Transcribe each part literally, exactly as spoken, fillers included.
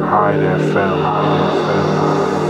Hide F M.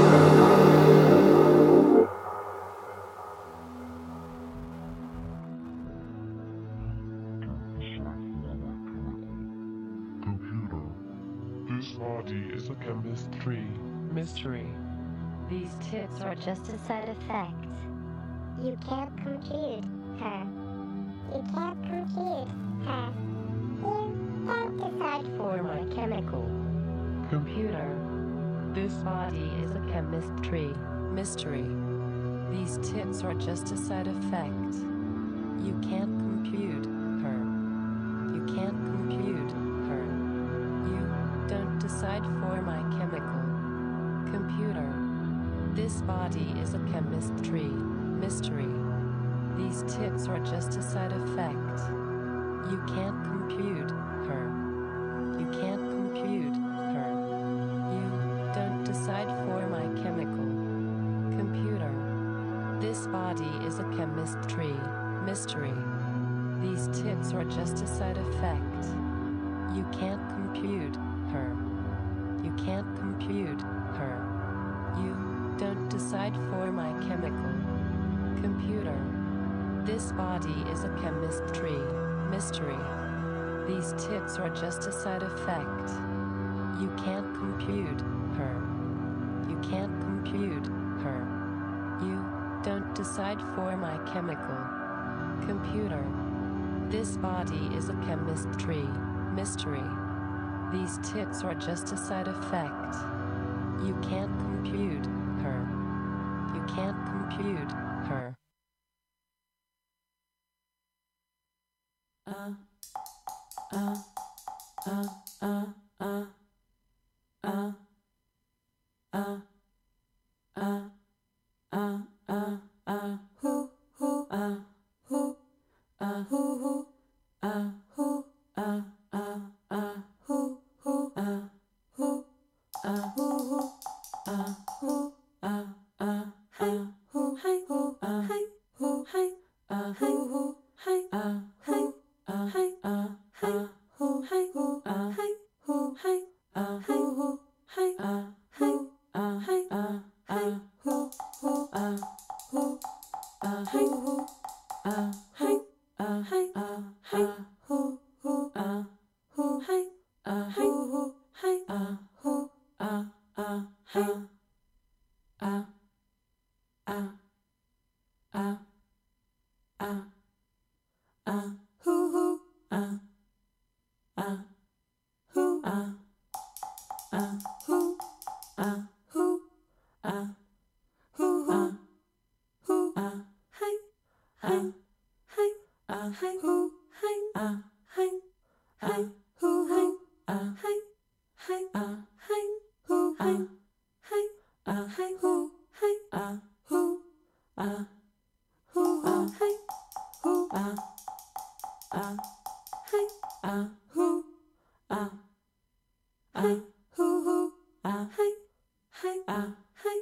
Computer, this body is a chemistry mystery. These tits are just a side effect. You can't compute her. You can't compute her. You can't decide For my chemical computer, this body is a chemistry mystery. These tits are just a side effect. You can't compute her. You can't compute her. You don't decide for my chemical computer. This body is a chemistry mystery. These tits are just a side effect. You can't compute her. You can't compute her. You don't decide for my chemical computer. This body is a chemistry mystery. These tits are just a side effect. You can't compute her. You can't compute her. You don't decide for my chemical computer. This body is a chemistry mystery. These tits are just a side effect. You can't compute her. You can't compute her. You don't decide for my chemical computer. This body is a chemistry mystery. These tits are just a side effect. You can't compute her. You can't compute her. Uh, uh, uh, uh, uh, uh, uh, uh, uh, uh, uh, who, who, uh, who, uh, who, who, uh, who, uh, uh, uh, who, who, uh, who, uh, who, who, uh, who, uh, uh, uh, who, hey, who, uh, hey, who, hey, uh, who, who, hey, uh, who, uh, hey, uh, uh, who, hey, who, uh, hey, who, hey, uh, who, who, hey, uh, who, uh, hey, uh, uh, who, who, uh, who, uh, hey, who, uh, hey, uh, hey, uh, hey, who, who, uh, who, hey, uh, hey, who, hey, uh, who, uh, uh, hey, uh, uh, uh, uh, uh, who, who, uh, uh, who, uh, uh, who, uh, who, uh, who, uh, who, uh, hey, uh, hey, uh, hey, who, hey, uh, hey, hey, who, hey, uh, hey, hey, uh, hey, who, hey, hey, uh, hey, who, hey, uh, who, uh, who, uh, hey, who, uh, uh, hey, uh, who, uh, uh, who, who, uh, hey, hey, uh, hey.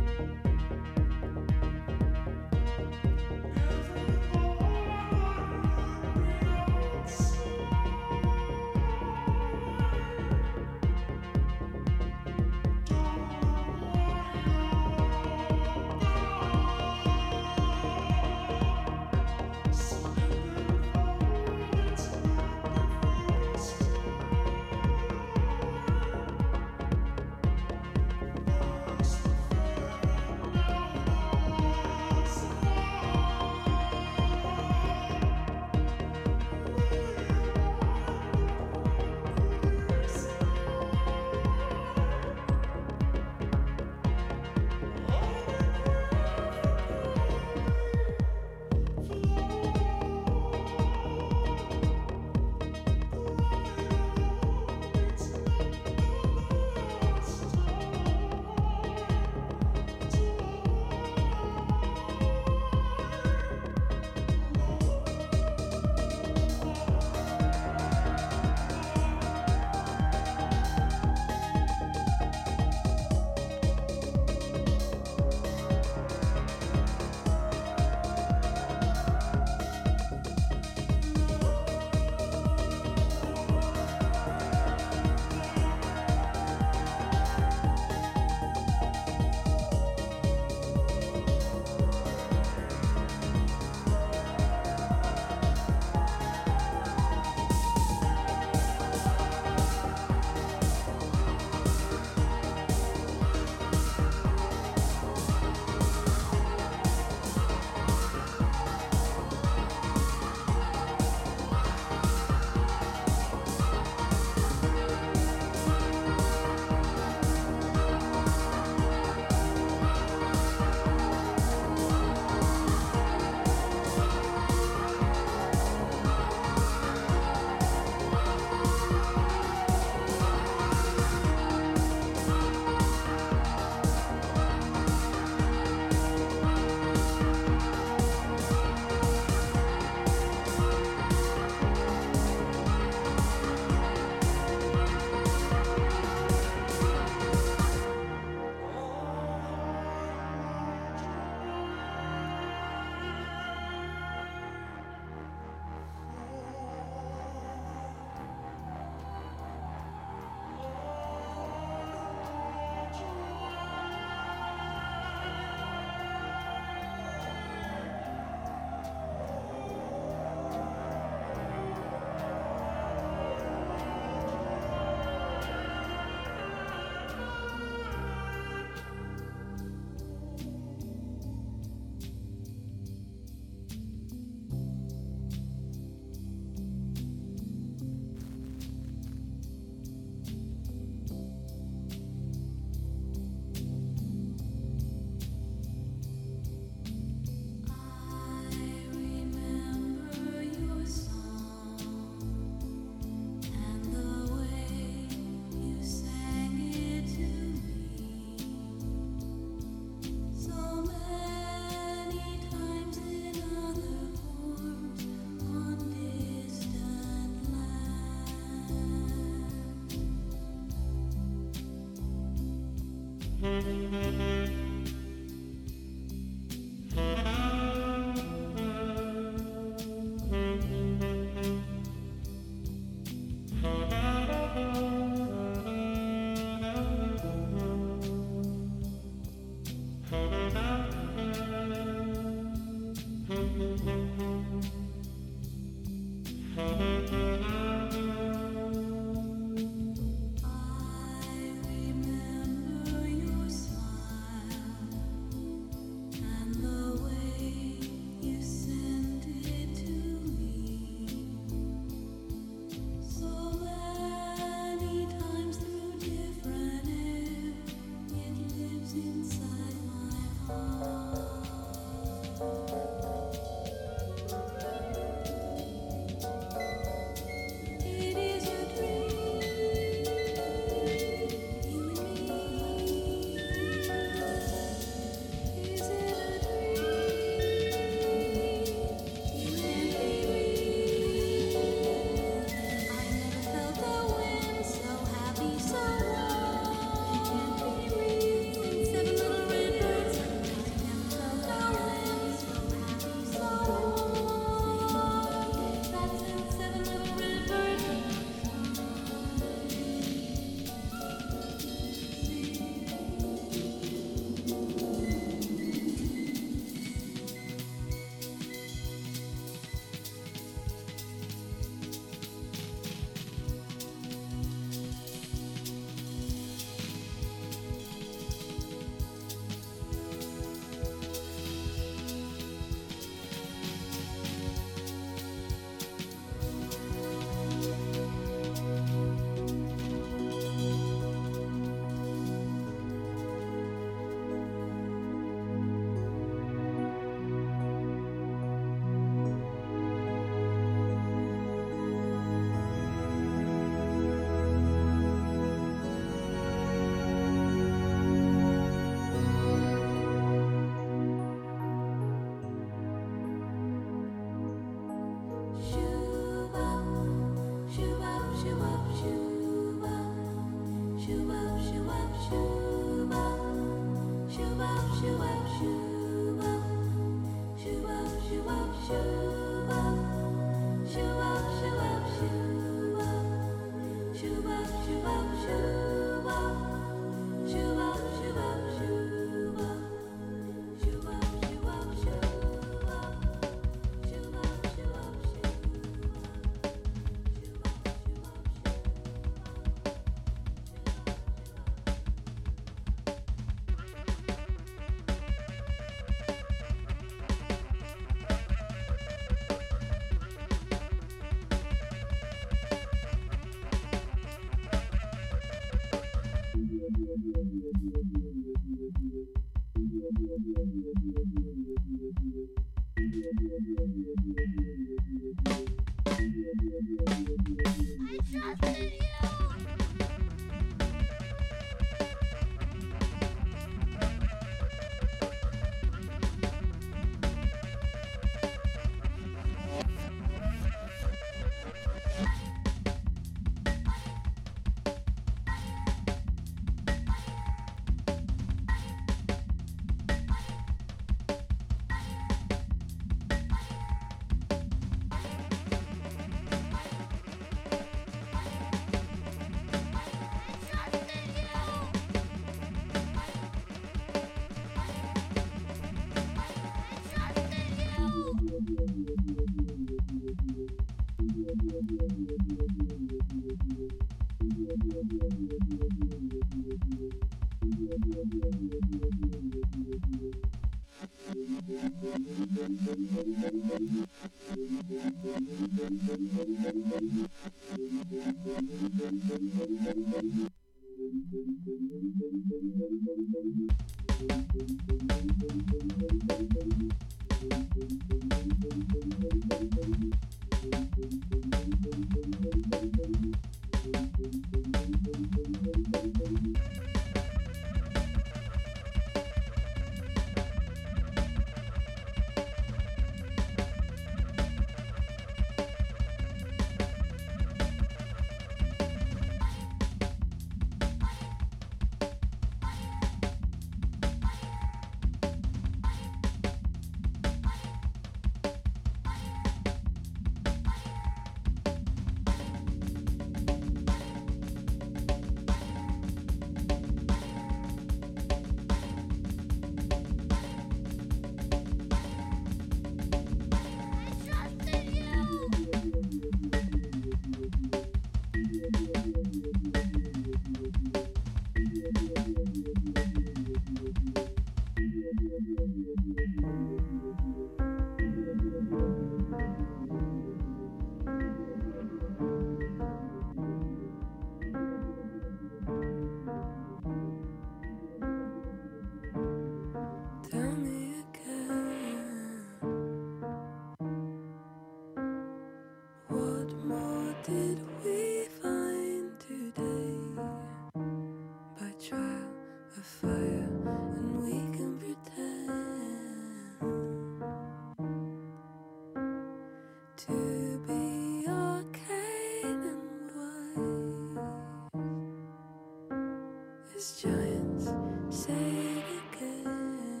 'cause giants say it again.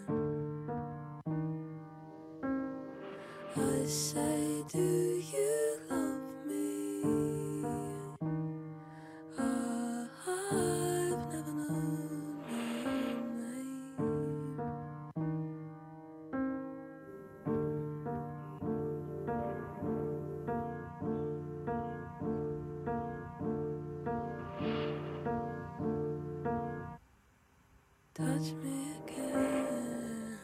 I say, do you love me? I've never known your name. Touch me again.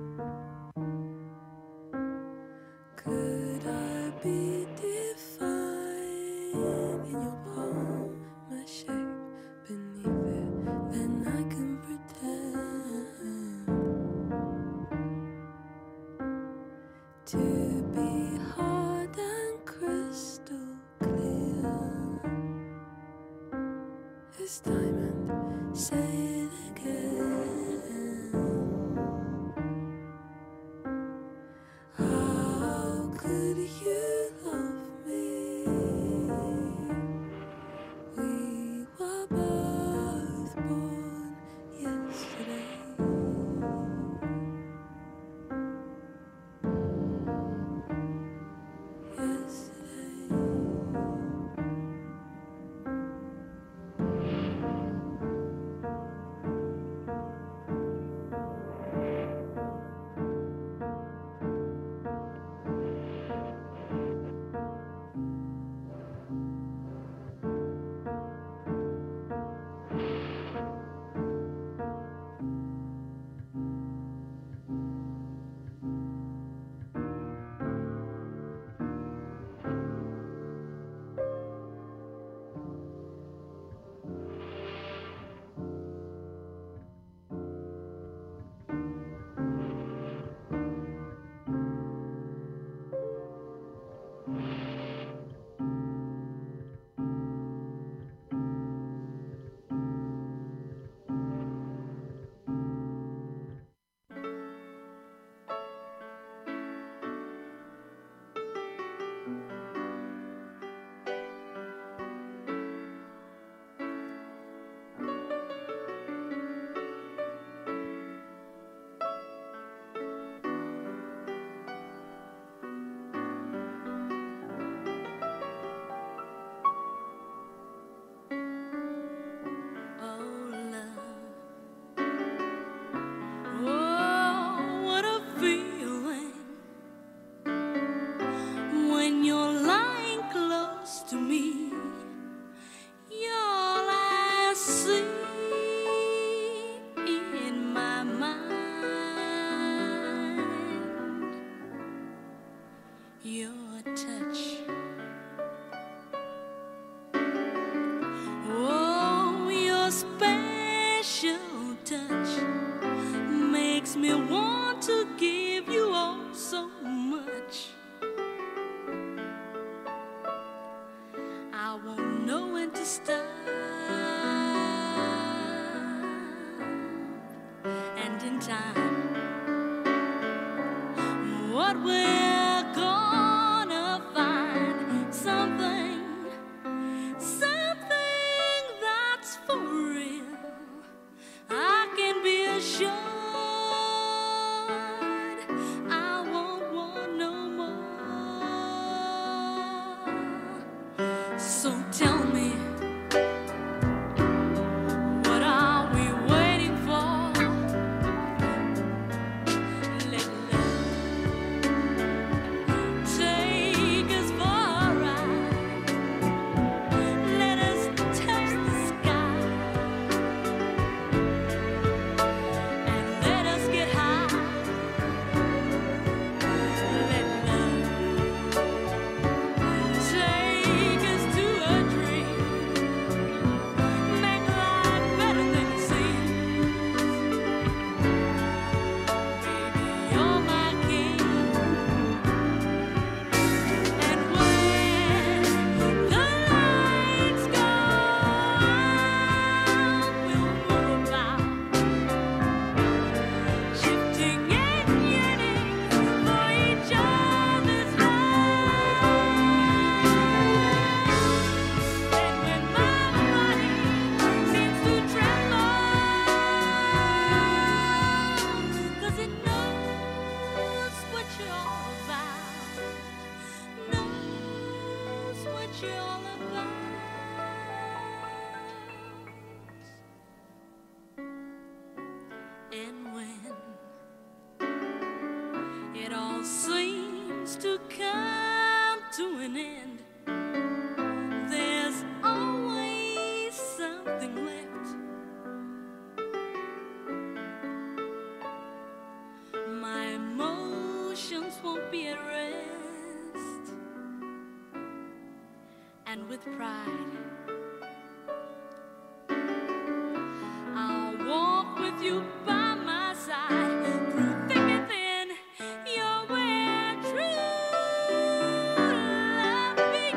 Could I be defined in your palm, my shape beneath it? Then I can pretend to be hard and crystal clear. This diamond, say it again. How could you love me? We were both born yesterday. Yesterday. Your touch, oh, your special touch makes me want to give you all so much. I won't know when to stop, and in time, what we're gonna find, something, something that's for real. seems to come to an end, there's always something left. My emotions won't be at rest, and with pride I'll walk with you by my side through thick and thin. You're where true love begins.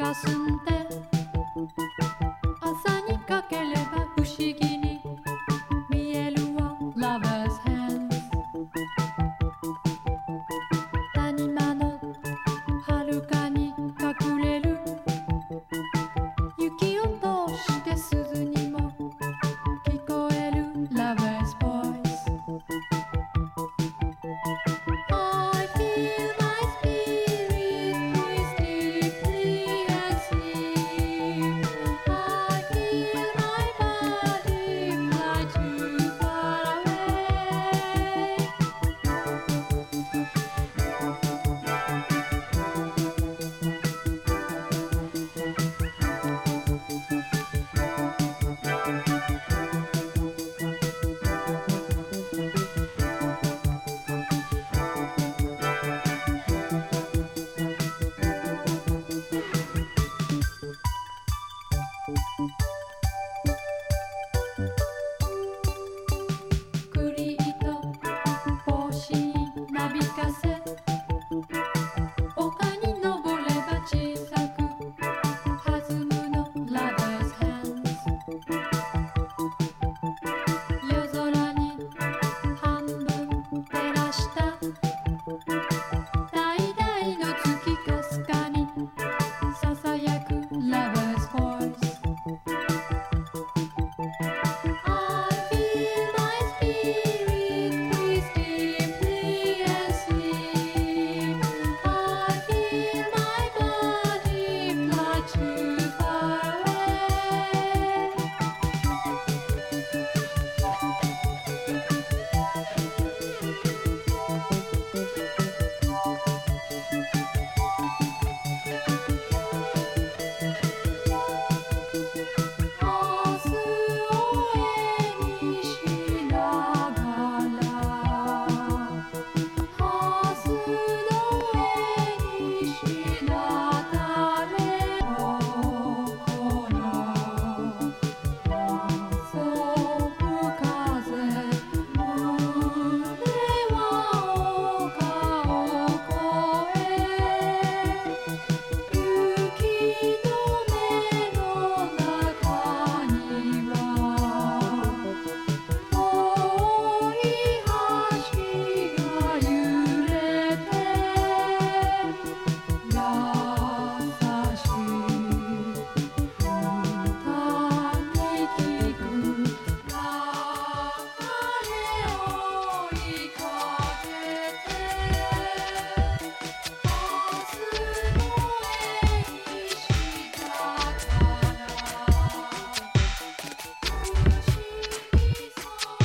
霞んで朝にかければ不思議に見えるわ Lover's hands 谷間の遥かに隠れる雪を通して鈴にも聞こえる Lover's voice I feel my spirit breathe deeply and sleep I feel my body fly too far away栗と帽子になびかせ丘に登れば小さく弾むの Lover's hands 夜空に半分照らした橙の月かすかにささやく Lover's voice I feel my spirit breathe deeply and sleep I feel my body fly too far away明日を絵にしながら明日の絵にしながらこの遊ぶ風胸は丘を越え雪の目の中には遠い橋が揺れて優しい歌に聞く流れを追いかけて明日の絵にしたから不思議そう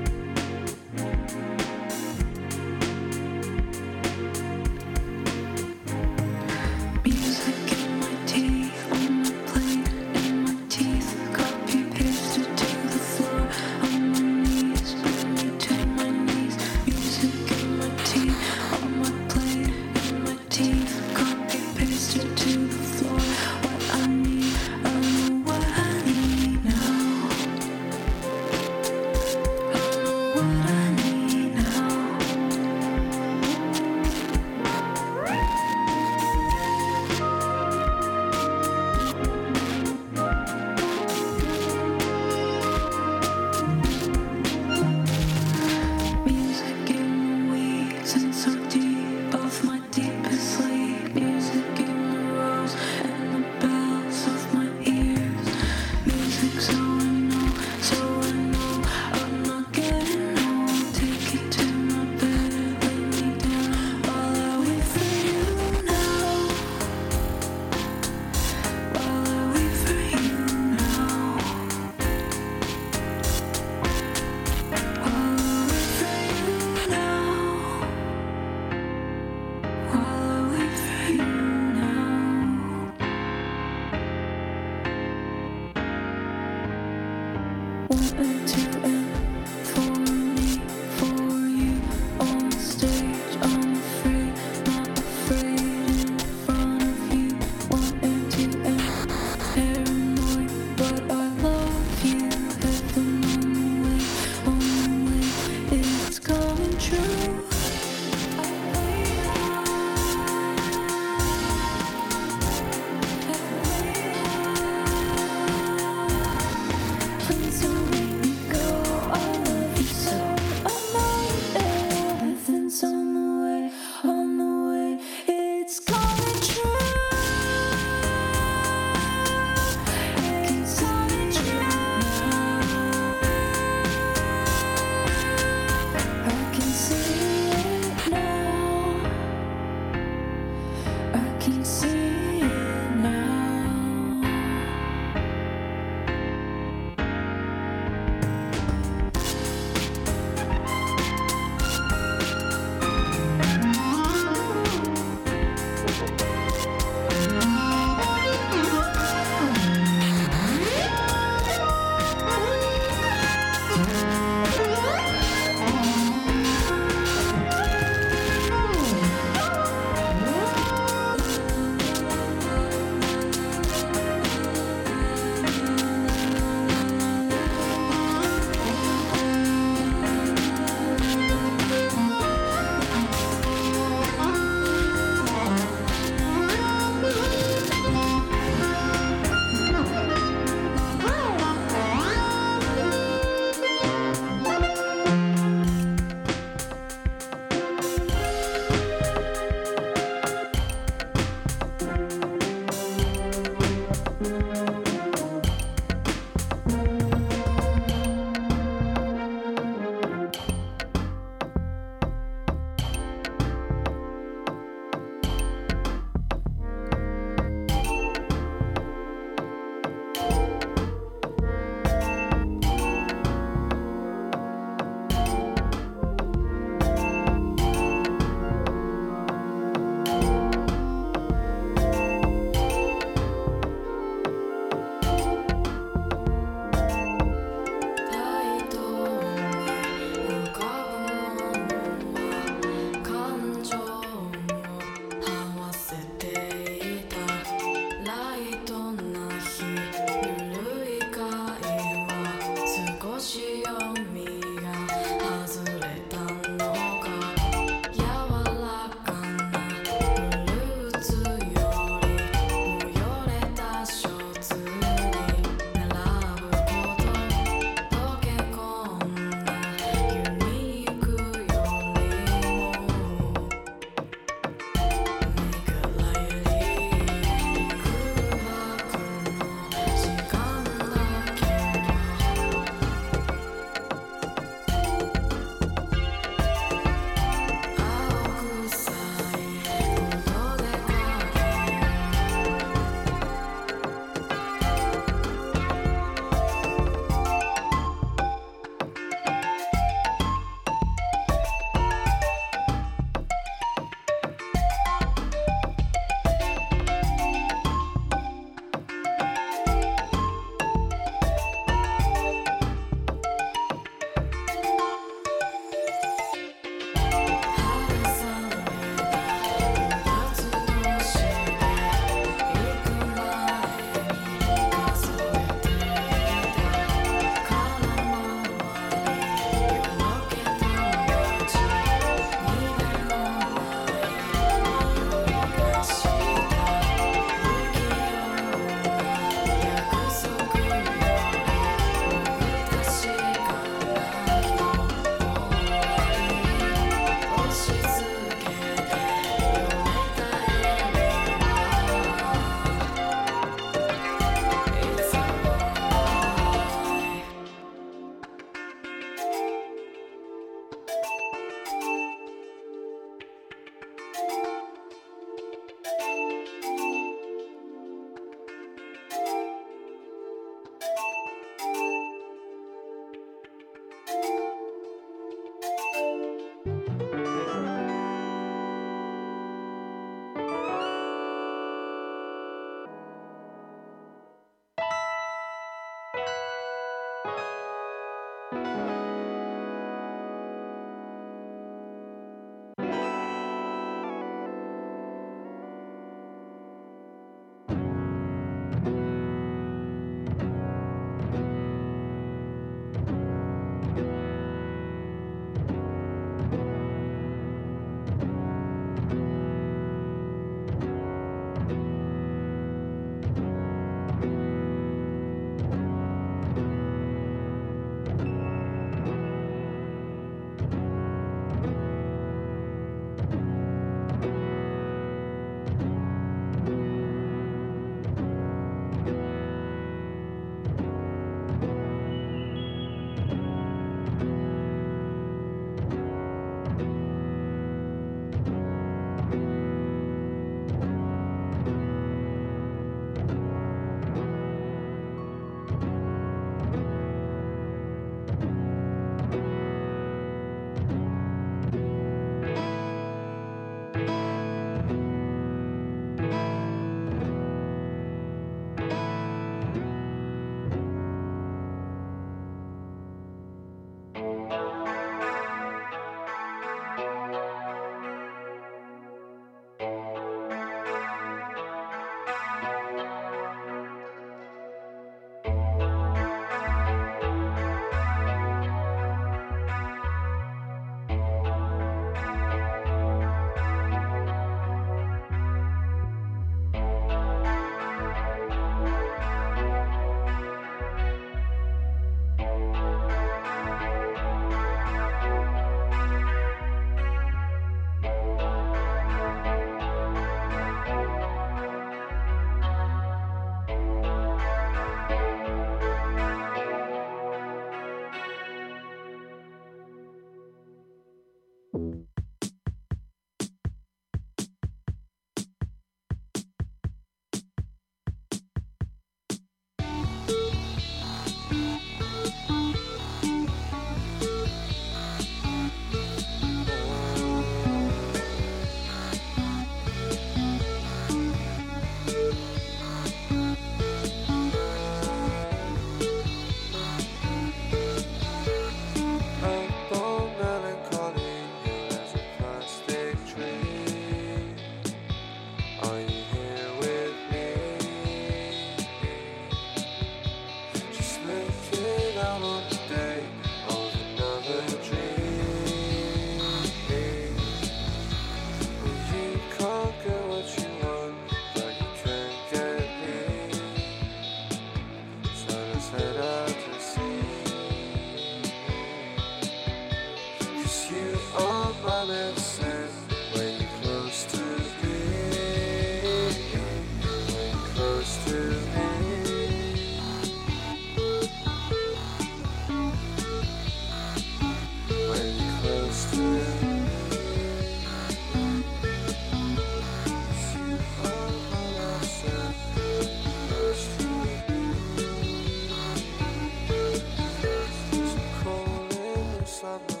summer.